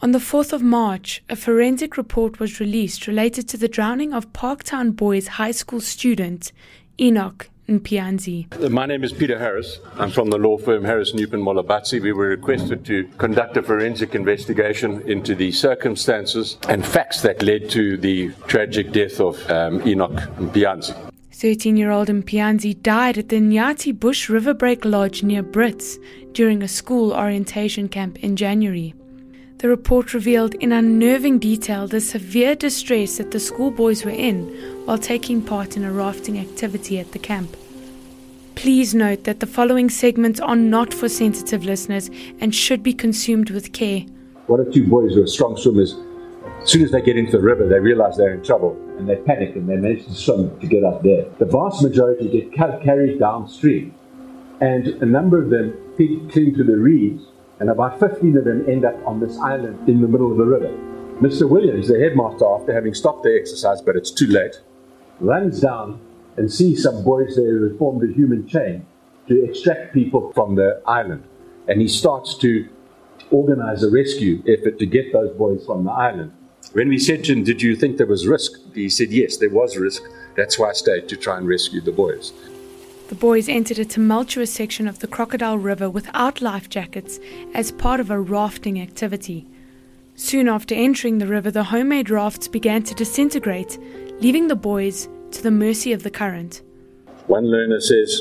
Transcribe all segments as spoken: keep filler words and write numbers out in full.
On the fourth of March, a forensic report was released related to the drowning of Parktown Boys High School student Enoch Mpianzi. My name is Peter Harris. I'm from the law firm Harris Newman Molabatsi. We were requested to conduct a forensic investigation into the circumstances and facts that led to the tragic death of um, Enoch Mpianzi. thirteen-year-old Mpianzi died at the Nyati Bush Riverbreak Lodge near Brits during a school orientation camp in January. The report revealed in unnerving detail the severe distress that the schoolboys were in while taking part in a rafting activity at the camp. Please note that the following segments are not for sensitive listeners and should be consumed with care. One or two boys who are strong swimmers, as soon as they get into the river, they realize they're in trouble and they panic and they manage to swim to get out there. The vast majority get carried downstream, and a number of them cling to the reeds, and about fifteen of them end up on this island in the middle of the river. Mister Williams, the headmaster, after having stopped the exercise, but it's too late, runs down and sees some boys there who have formed a human chain to extract people from the island. And he starts to organize a rescue effort to get those boys from the island. When we said to him, did you think there was risk? He said, yes, there was risk. That's why I stayed to try and rescue the boys. The boys entered a tumultuous section of the Crocodile River without life jackets as part of a rafting activity. Soon after entering the river, the homemade rafts began to disintegrate, leaving the boys to the mercy of the current. One learner says,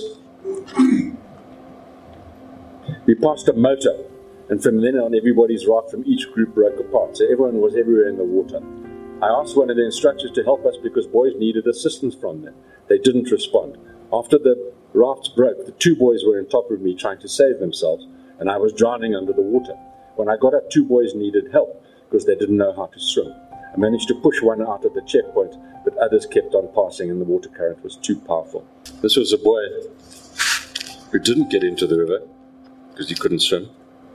we passed a motor, and from then on everybody's raft from each group broke apart, so everyone was everywhere in the water. I asked one of the instructors to help us because boys needed assistance from them. They didn't respond. After the rafts broke, the two boys were on top of me trying to save themselves, and I was drowning under the water. When I got up, two boys needed help because they didn't know how to swim. I managed to push one out of the checkpoint, but others kept on passing and the water current was too powerful. This was a boy who didn't get into the river because he couldn't swim.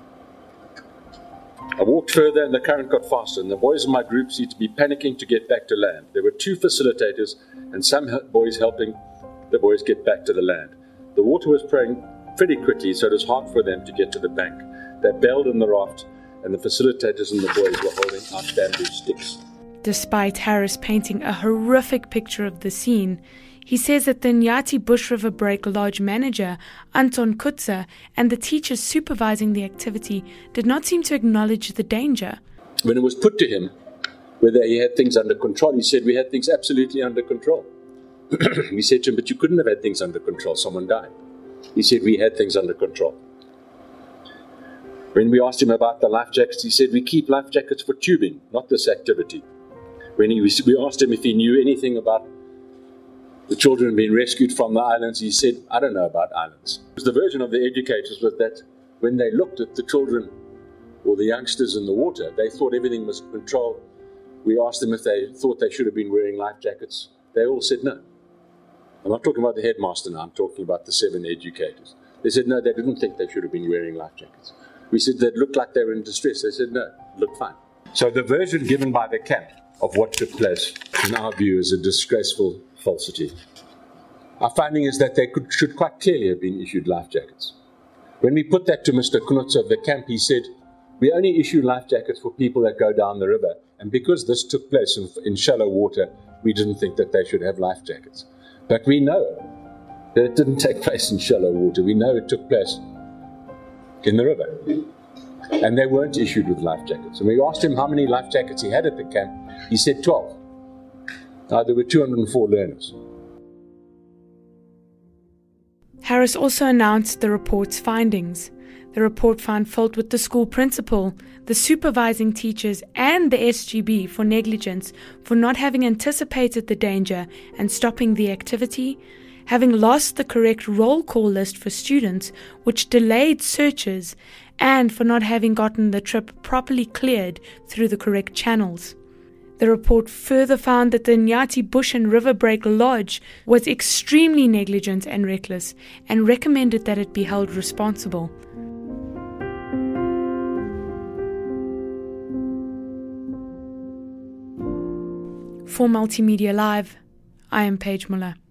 I walked further and the current got faster, and the boys in my group seemed to be panicking to get back to land. There were two facilitators and some boys helping the boys get back to the land. The water was pouring pretty quickly, so it was hard for them to get to the bank. They bailed in the raft, and the facilitators and the boys were holding out bamboo sticks. Despite Harris painting a horrific picture of the scene, he says that the Nyati Bush River Break Lodge manager, Anton Kutzer, and the teachers supervising the activity did not seem to acknowledge the danger. When it was put to him whether he had things under control, he said we had things absolutely under control. We said to him, but you couldn't have had things under control, someone died. He said we had things under control. When we asked him about the life jackets, he said we keep life jackets for tubing, not this activity. When he, we asked him if he knew anything about the children being rescued from the islands, he said, I don't know about islands. The version of the educators was that when they looked at the children or the youngsters in the water, they thought everything was controlled. We asked them if they thought they should have been wearing life jackets. They all said no. I'm not talking about the headmaster now, I'm talking about the seven educators. They said no, they didn't think they should have been wearing life jackets. We said they looked like they were in distress. They said no, looked fine. So the version given by the camp of what took place, in our view, is a disgraceful falsity. Our finding is that they could, should quite clearly have been issued life jackets. When we put that to Mister Knutzer of the camp, he said, we only issue life jackets for people that go down the river, and because this took place in, in shallow water, we didn't think that they should have life jackets. But we know that it didn't take place in shallow water. We know it took place in the river. And they weren't issued with life jackets. And we asked him how many life jackets he had at the camp. He said twelve. Now, there were two hundred four learners. Harris also announced the report's findings. The report found fault with the school principal, the supervising teachers, and the S G B for negligence for not having anticipated the danger and stopping the activity, having lost the correct roll call list for students, which delayed searches, and for not having gotten the trip properly cleared through the correct channels. The report further found that the Nyati Bush and Riverbreak Lodge was extremely negligent and reckless, and recommended that it be held responsible. For Multimedia Live, I am Paige Muller.